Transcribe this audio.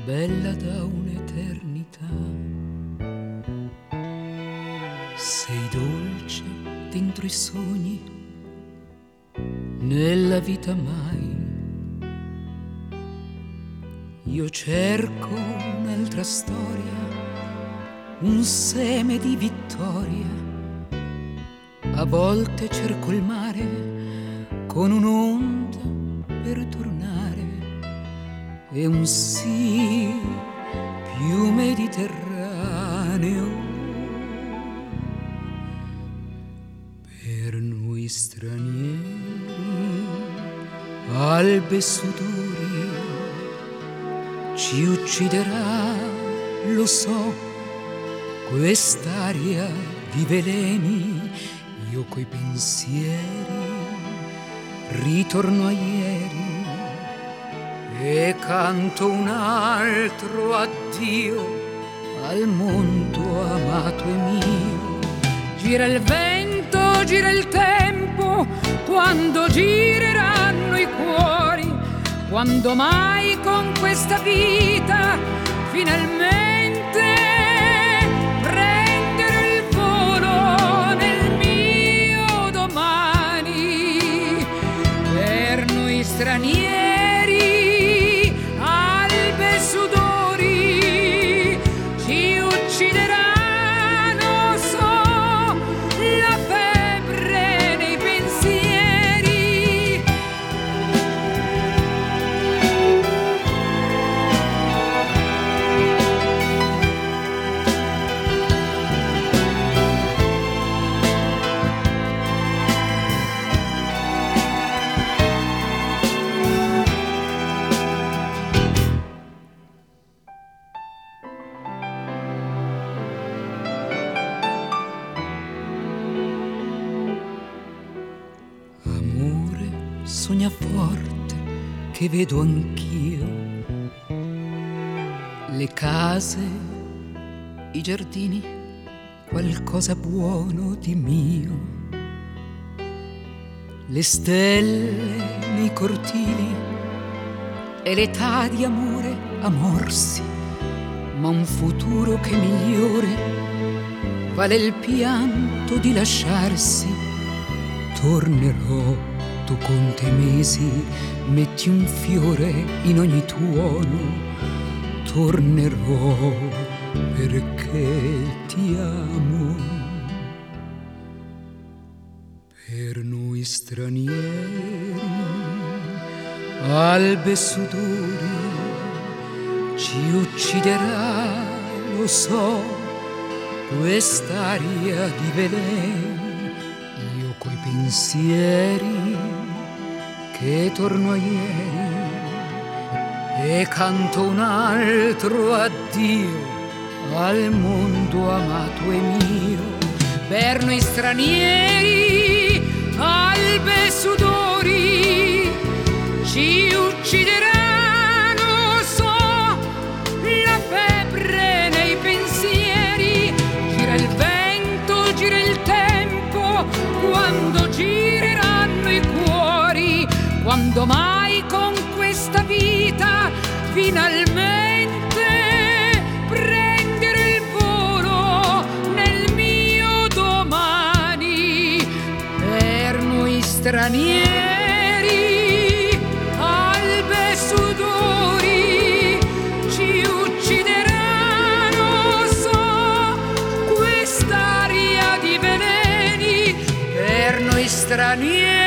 bella da un'eternità. Sei dolce dentro i sogni, nella vita mai. Io cerco un'altra storia, un seme di vittoria. A volte cerco il mare con un'onda per tornare, e un sì più mediterraneo. Per noi stranieri, albe e sudori, ci ucciderà, lo so, quest'aria di veleni. Io coi pensieri ritorno a ieri e canto un altro addio al mondo amato e mio. Gira il vento, gira il tempo, quando gireranno i cuori, quando mai con questa vita finalmente prendere il volo nel mio domani. Per noi stranieri, albe e sudori, ci uccideranno, so, la febbre nei pensieri. Amore, sogna forte che vedo anch'io, le case, i giardini, qualcosa buono di mio, le stelle nei cortili e l'età di amore a morsi, ma un futuro che migliore vale il pianto di lasciarsi. Tornerò, tu conta i mesi, metti un fiore in ogni tuono. Tornerò perché ti amo. Per noi stranieri, albe e sudori, ci ucciderà, lo so, quest'aria di veleni. Io coi pensieri che torno a ieri e canto un altro addio al mondo amato e mio. Per noi stranieri, albe e sudori, ci uccideranno, so, la febbre nei pensieri. Gira il vento, gira il tempo, quando gireranno i cuori, quando mai con questa vita finalmente prendere il volo nel mio domani. Per noi stranieri, albe e sudori, ci uccideranno, so, quest'aria di veleni. Per noi stranieri,